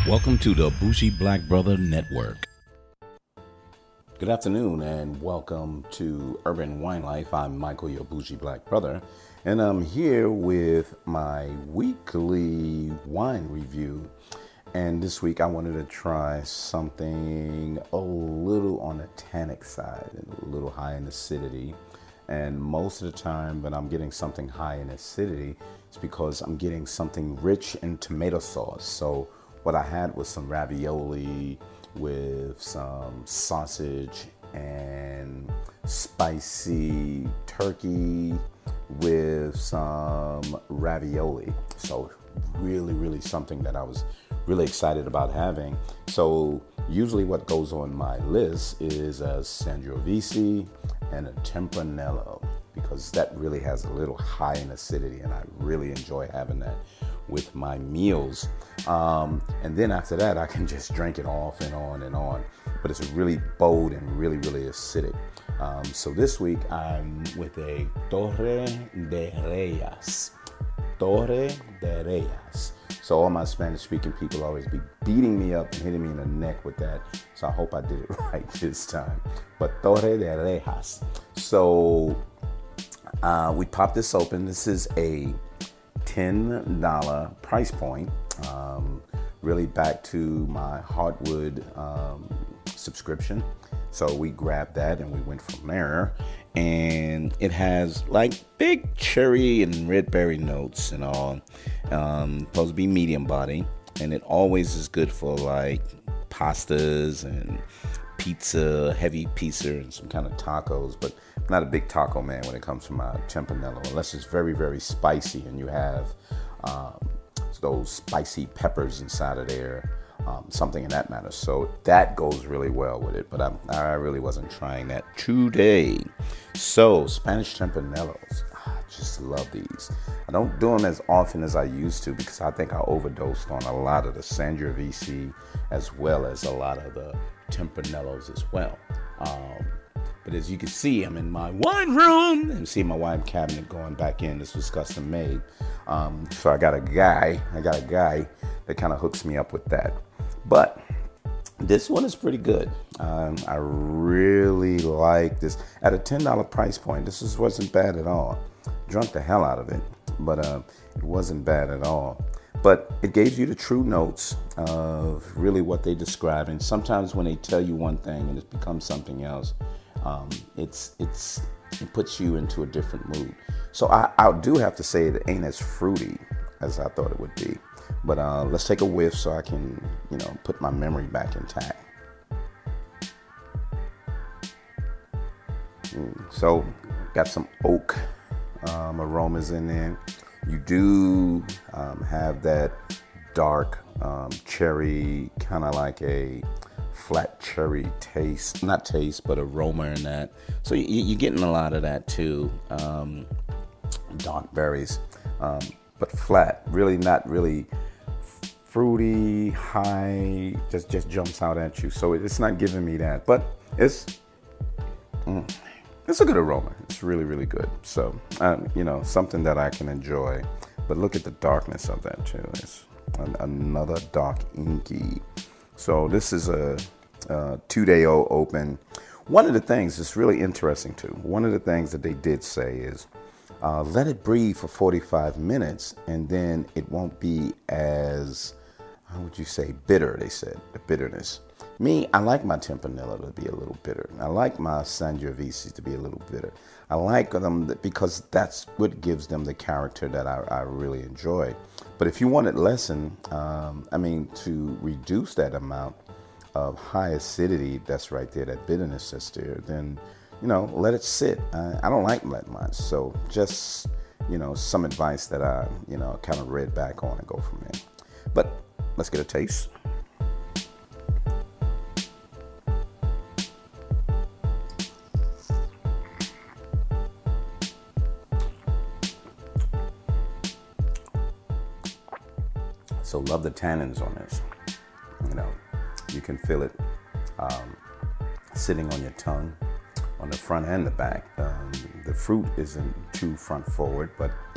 Welcome to the Bougie Black Brother Network. Good afternoon and welcome to Urban Wine Life. I'm Michael, your Bougie Black Brother, and I'm here with my weekly wine review. And this week I wanted to try something a little on the tannic side and a little high in acidity. And most of the time when I'm getting something high in acidity, it's because I'm getting something rich in tomato sauce. So what I had was some ravioli with some sausage and spicy turkey with some ravioli. So really something that I was really excited about having. So usually what goes on my list is a Sangiovese and a Tempranillo, because that really has a little high in acidity and I really enjoy having that with my meals. And then after that, I can just drink it off and on and on. But it's really bold and really acidic. So this week I'm with a Torre de Reyes. Torre de Reyes. So all my Spanish-speaking people always be beating me up and hitting me in the neck with that. So I hope I did it right this time. But Torre de Reyes. So we popped this open. This is a $10 price point. Really back to my Heartwood subscription. So we grabbed that and we went from there. And it has like big cherry and red berry notes and all. Supposed to be medium body. And it always is good for like pastas and pizza, heavy pizza and some kind of tacos. But I'm not a big taco man when it comes to my Tempranillo, unless it's very spicy and you have those spicy peppers inside of there. Something in that matter. So that goes really well with it, but I really wasn't trying that today. So Spanish Tempranillos, I just love these. I don't do them as often as I used to because I think I overdosed on a lot of the Sangiovese as well as a lot of the Tempranillos as well. But as you can see, I'm in my wine room and see my wine cabinet going back in. This was custom made. So I got a guy that kind of hooks me up with that. But this one is pretty good. I really like this. At a $10 price point, this wasn't bad at all. Drunk the hell out of it, but it wasn't bad at all. But it gave you the true notes of really what they describe. And sometimes when they tell you one thing and it becomes something else, it puts you into a different mood. So I do have to say it ain't as fruity as I thought it would be. But let's take a whiff so I can, put my memory back intact. So got some oak aromas in there. You do have that dark cherry, kind of like a flat cherry taste, not taste, but aroma in that. So you're getting a lot of that too. Dark berries, but flat, really not really fruity, high, just jumps out at you. So it's not giving me that, but it's a good aroma. It's really good. So, something that I can enjoy. But look at the darkness of that too. It's another dark inky. So this is a 2-day open. One of the things that's really interesting too, one of the things that they did say is, let it breathe for 45 minutes and then it won't be as, how would you say, bitter, they said, the bitterness. Me, I like my Tempranillo to be a little bitter. I like my Sangiovese to be a little bitter. I like them because that's what gives them the character that I really enjoy. But if you want it lessen, to reduce that amount of high acidity that's right there, that bitterness that's there, then, let it sit. I don't like letting mine. So just, some advice that I, kind of read back on and go from there. But let's get a taste. So love the tannins on this. You can feel it sitting on your tongue, on the front and the back. The fruit isn't too front forward, but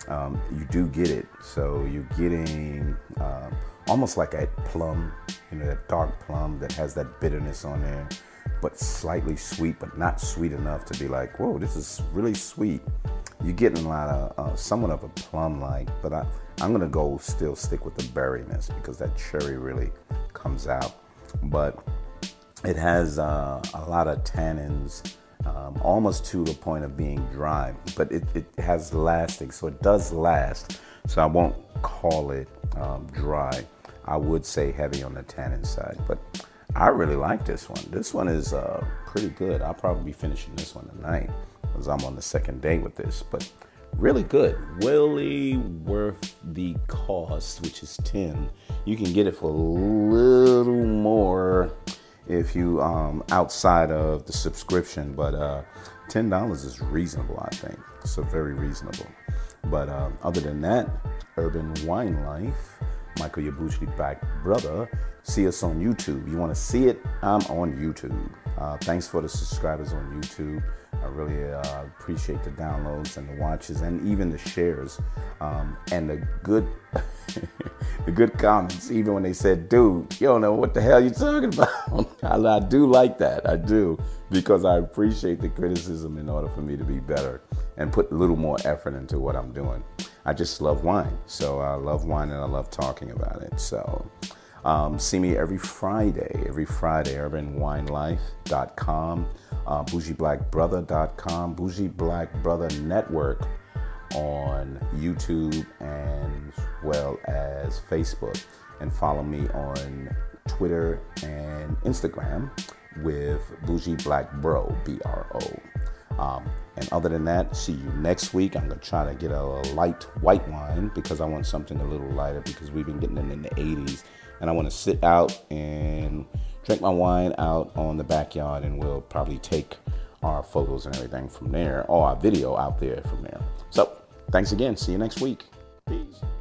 you do get it. So you're getting almost like a plum, that dark plum that has that bitterness on there, but slightly sweet, but not sweet enough to be like, whoa, this is really sweet. You're getting a lot of somewhat of a plum-like, but I'm gonna stick with the berryness because that cherry really comes out. But it has a lot of tannins, almost to the point of being dry, but it has lasting, so it does last. So I won't call it dry. I would say heavy on the tannin side, but I really like this one. This one is pretty good. I'll probably be finishing this one tonight because I'm on the second day with this, but really good. Really worth the cost, which is 10. You can get it for a little more if you outside of the subscription, but $10 is reasonable. I think so, very reasonable. But other than that, Urban Wine Life, Michael Your Bougie Black Brother. See us on YouTube. You want to see it? I'm on YouTube. Thanks for the subscribers on YouTube. I really appreciate the downloads and the watches and even the shares and the good the good comments. Even when they said, "Dude, you don't know what the hell you're talking about." I do like that. I do, because I appreciate the criticism in order for me to be better and put a little more effort into what I'm doing. I just love wine. So I love wine and I love talking about it. So see me every Friday, urbanwinelife.com, bougieblackbrother.com, Bougie Black Brother Network on YouTube and as well as Facebook. And follow me on Twitter and Instagram with Bougie Black Bro, BRO. And other than that, see you next week. I'm going to try to get a light white wine because I want something a little lighter because we've been getting it in the 80s. And I want to sit out and drink my wine out on the backyard, and we'll probably take our photos and everything from there, or our video out there from there. So thanks again. See you next week. Peace.